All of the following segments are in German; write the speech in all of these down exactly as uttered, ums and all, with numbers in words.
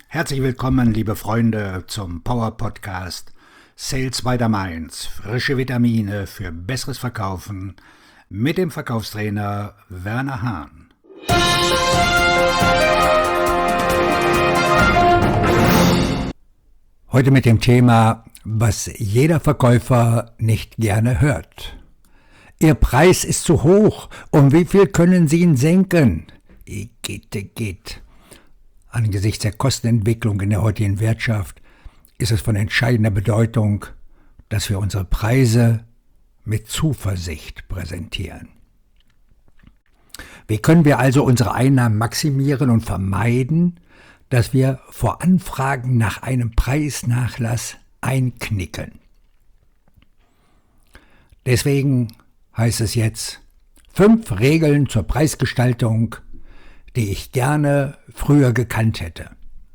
Herzlich willkommen, liebe Freunde, zum Power Podcast Sales by the Mainz. Frische Vitamine für besseres Verkaufen mit dem Verkaufstrainer Werner Hahn. Heute mit dem Thema, was jeder Verkäufer nicht gerne hört. Ihr Preis ist zu hoch. Um wie viel können Sie ihn senken? Geht, geht. Angesichts der Kostenentwicklung in der heutigen Wirtschaft ist es von entscheidender Bedeutung, dass wir unsere Preise mit Zuversicht präsentieren. Wie können wir also unsere Einnahmen maximieren und vermeiden, dass wir vor Anfragen nach einem Preisnachlass einknicken? Deswegen heißt es jetzt fünf Regeln zur Preisgestaltung, die ich gerne früher gekannt hätte.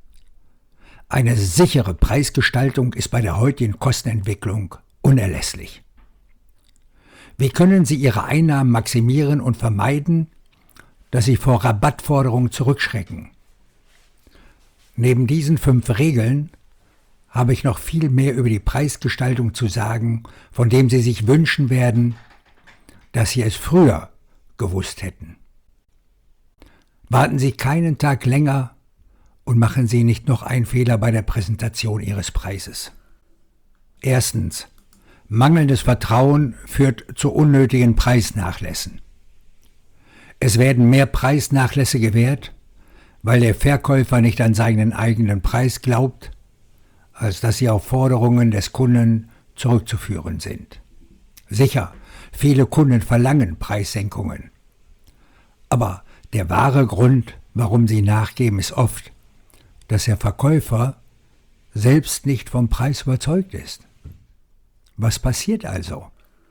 Eine sichere Preisgestaltung ist bei der heutigen Kostenentwicklung unerlässlich. Wie können Sie Ihre Einnahmen maximieren und vermeiden, dass Sie vor Rabattforderungen zurückschrecken? Neben diesen fünf Regeln habe ich noch viel mehr über die Preisgestaltung zu sagen, von dem Sie sich wünschen werden, dass Sie es früher gewusst hätten. Warten Sie keinen Tag länger und machen Sie nicht noch einen Fehler bei der Präsentation Ihres Preises. Erstens. Mangelndes Vertrauen führt zu unnötigen Preisnachlässen. Es werden mehr Preisnachlässe gewährt, weil der Verkäufer nicht an seinen eigenen Preis glaubt, als dass sie auf Forderungen des Kunden zurückzuführen sind. Sicher, viele Kunden verlangen Preissenkungen. Aber der wahre Grund, warum sie nachgeben, ist oft, dass der Verkäufer selbst nicht vom Preis überzeugt ist. Was passiert also?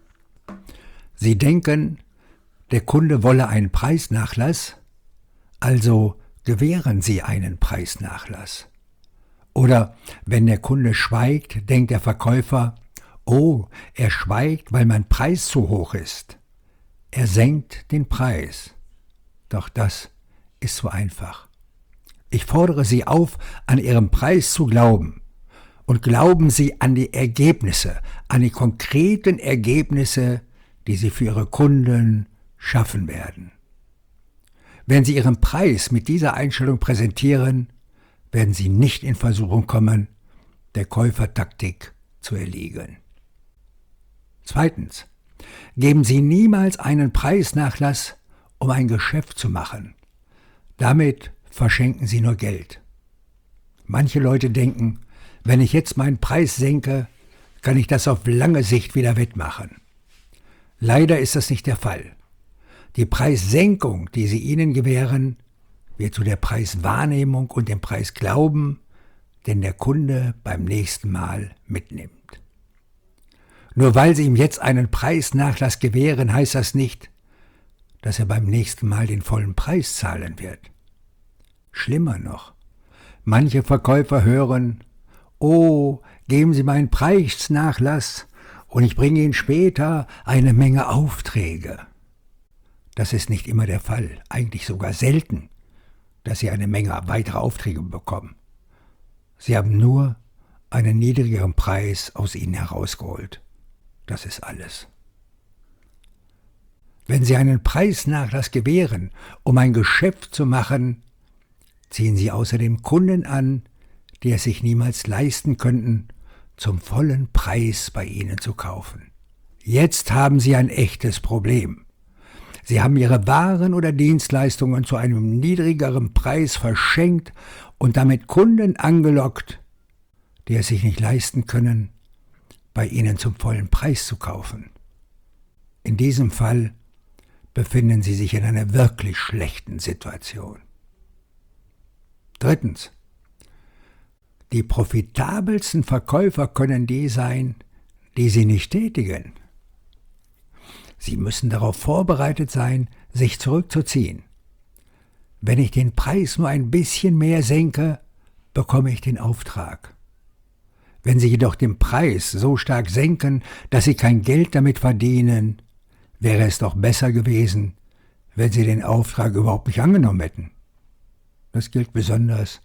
Sie denken, der Kunde wolle einen Preisnachlass, also gewähren Sie einen Preisnachlass. Oder wenn der Kunde schweigt, denkt der Verkäufer, oh, er schweigt, weil mein Preis zu hoch ist. Er senkt den Preis. Doch das ist so einfach. Ich fordere Sie auf, an Ihrem Preis zu glauben. Und glauben Sie an die Ergebnisse, an die konkreten Ergebnisse, die Sie für Ihre Kunden schaffen werden. Wenn Sie Ihren Preis mit dieser Einstellung präsentieren, werden Sie nicht in Versuchung kommen, der Käufertaktik zu erliegen. Zweitens. Geben Sie niemals einen Preisnachlass, um ein Geschäft zu machen. Damit verschenken Sie nur Geld. Manche Leute denken, wenn ich jetzt meinen Preis senke, kann ich das auf lange Sicht wieder wettmachen. Leider ist das nicht der Fall. Die Preissenkung, die Sie ihnen gewähren, wird zu der Preiswahrnehmung und dem Preisglauben, den der Kunde beim nächsten Mal mitnimmt. Nur weil Sie ihm jetzt einen Preisnachlass gewähren, heißt das nicht, dass er beim nächsten Mal den vollen Preis zahlen wird. Schlimmer noch, manche Verkäufer hören, oh, geben Sie meinen Preisnachlass und ich bringe Ihnen später eine Menge Aufträge. Das ist nicht immer der Fall, eigentlich sogar selten, dass Sie eine Menge weitere Aufträge bekommen. Sie haben nur einen niedrigeren Preis aus Ihnen herausgeholt. Das ist alles. Wenn Sie einen Preisnachlass gewähren, um ein Geschäft zu machen, ziehen Sie außerdem Kunden an, die es sich niemals leisten könnten, zum vollen Preis bei Ihnen zu kaufen. Jetzt haben Sie ein echtes Problem. Sie haben Ihre Waren oder Dienstleistungen zu einem niedrigeren Preis verschenkt und damit Kunden angelockt, die es sich nicht leisten können, bei Ihnen zum vollen Preis zu kaufen. In diesem Fall befinden Sie sich in einer wirklich schlechten Situation. Drittens. Die profitabelsten Verkäufer können die sein, die Sie nicht tätigen. Sie müssen darauf vorbereitet sein, sich zurückzuziehen. Wenn ich den Preis nur ein bisschen mehr senke, bekomme ich den Auftrag. Wenn Sie jedoch den Preis so stark senken, dass Sie kein Geld damit verdienen, wäre es doch besser gewesen, wenn Sie den Auftrag überhaupt nicht angenommen hätten. Das gilt besonders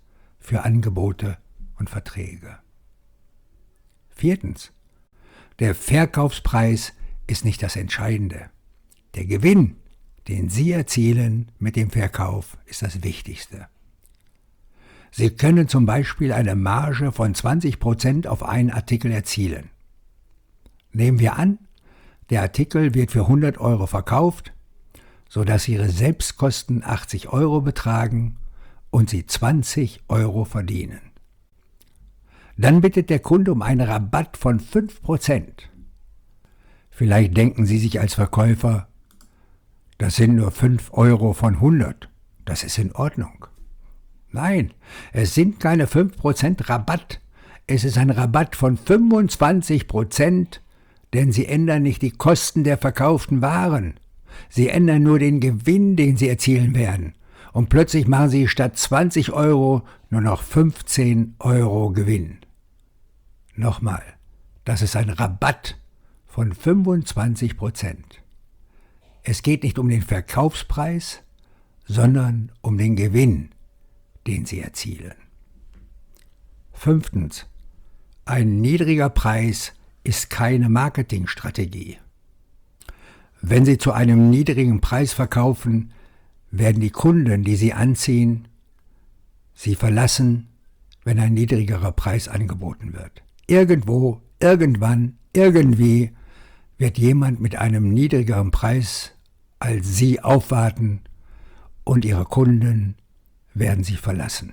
für Angebote und Verträge. Viertens. Der Verkaufspreis ist nicht das Entscheidende. Der Gewinn, den Sie erzielen mit dem Verkauf, ist das Wichtigste. Sie können zum Beispiel eine Marge von zwanzig Prozent auf einen Artikel erzielen. Nehmen wir an, der Artikel wird für hundert Euro verkauft, sodass Ihre Selbstkosten achtzig Euro betragen und Sie zwanzig Euro verdienen. Dann bittet der Kunde um einen Rabatt von fünf Prozent. Vielleicht denken Sie sich als Verkäufer, das sind nur fünf Euro von hundert, das ist in Ordnung. Nein, es sind keine fünf Prozent Rabatt, es ist ein Rabatt von fünfundzwanzig Prozent, denn Sie ändern nicht die Kosten der verkauften Waren. Sie ändern nur den Gewinn, den Sie erzielen werden. Und plötzlich machen Sie statt zwanzig Euro nur noch fünfzehn Euro Gewinn. Nochmal, das ist ein Rabatt von fünfundzwanzig Prozent. Es geht nicht um den Verkaufspreis, sondern um den Gewinn, den Sie erzielen. Fünftens. Ein niedriger Preis ist keine Marketingstrategie. Wenn Sie zu einem niedrigen Preis verkaufen, werden die Kunden, die Sie anziehen, Sie verlassen, wenn ein niedrigerer Preis angeboten wird. Irgendwo, irgendwann, irgendwie wird jemand mit einem niedrigeren Preis als Sie aufwarten und Ihre Kunden werden Sie verlassen.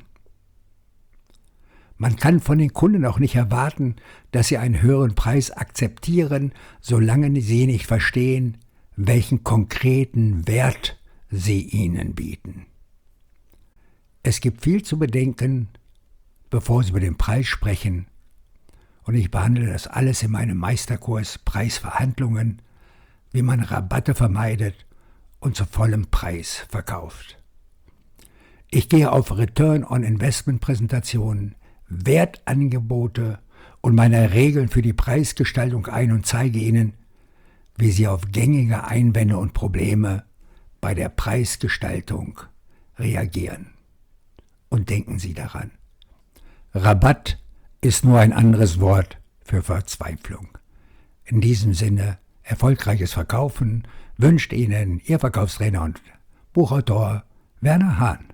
Man kann von den Kunden auch nicht erwarten, dass sie einen höheren Preis akzeptieren, solange sie nicht verstehen, welchen konkreten Wert sie ihnen bieten. Es gibt viel zu bedenken, bevor Sie über den Preis sprechen, und ich behandle das alles in meinem Meisterkurs Preisverhandlungen, wie man Rabatte vermeidet und zu vollem Preis verkauft. Ich gehe auf Return on Investment Präsentationen, Wertangebote und meine Regeln für die Preisgestaltung ein und zeige Ihnen, wie Sie auf gängige Einwände und Probleme bei der Preisgestaltung reagieren. Und denken Sie daran, Rabatt ist nur ein anderes Wort für Verzweiflung. In diesem Sinne, erfolgreiches Verkaufen wünscht Ihnen Ihr Verkaufstrainer und Buchautor Werner Hahn.